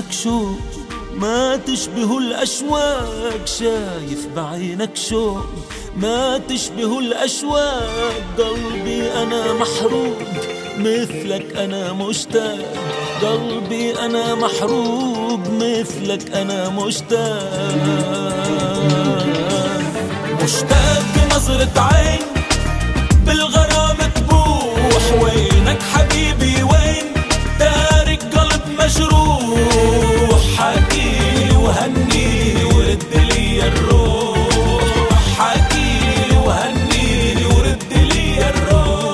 بعينك شوق ما تشبه الأشواق، شايف بعينك شوق ما تشبه الأشواق. قلبي أنا محروق مثلك أنا مشتاق، قلبي أنا محروق مثلك أنا مشتاق بنظرة عين بالغرام تبوح. وينك حبيبي وين تارك قلب مجروح؟ حكيلي وهنيلي ورد لي الروح، حكيلي وهنيلي ورد لي الروح.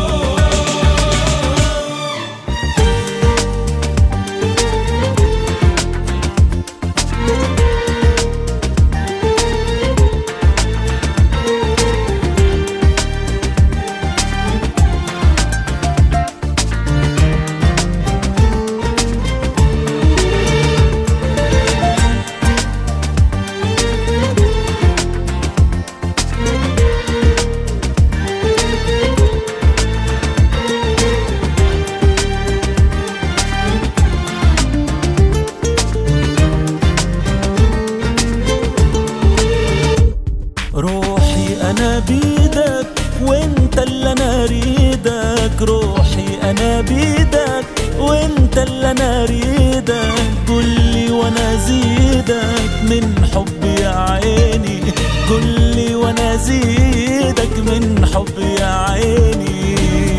روحي أنا بيدك وانت اللي أنا أريدك، روحي أنا بيدك وانت اللي أنا أريدك. قولي وأنا زيدك من حبي يا عيني، قولي وأنا زيدك من حبي يا عيني.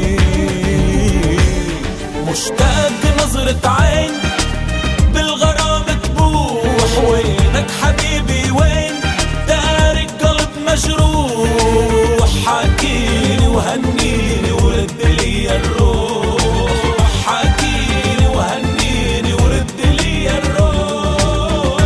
مشتاق نظرة عين بالغرام تبوح. وينك حبيبي وين تارك قلب مجروح؟ حكيلي وهنيلي ورد لي الروح، حكيلي وهنيلي ورد لي الروح.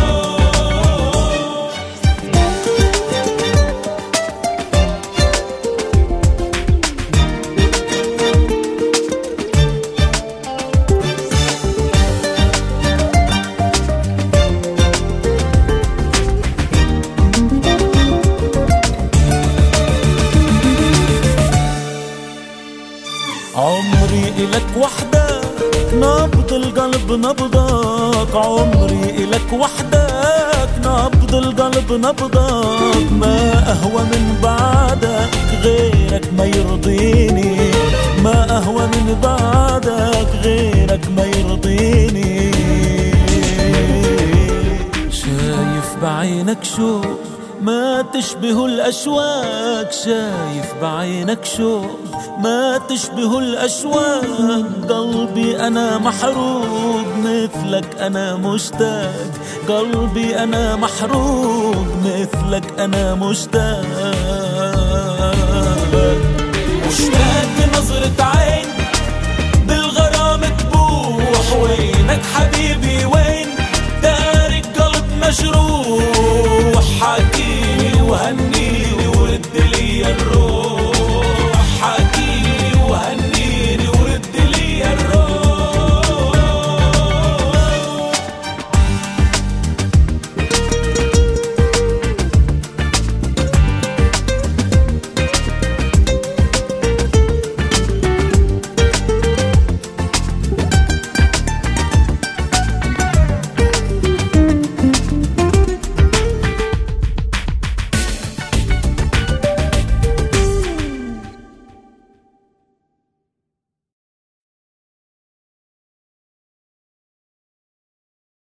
عمري إلك وحدك نبض القلب نبضك، عمري إلك وحدك نبض القلب نبضك. ما أهوى من بعدك غيرك ما يرضيني، ما أهوى من بعدك غيرك ما يرضيني. شايف بعينك شوق ما تشبه الأشواق، شايف بعينك شوق ما تشبه الأشواق. قلبي أنا محروق مثلك أنا مشتاق، قلبي أنا محروق مثلك أنا مشتاق. مشتاق بنظرة عين بالغرام تبوح. وينك حبيبي وين تارك قلب مجروح؟ حكيلي وهنيلي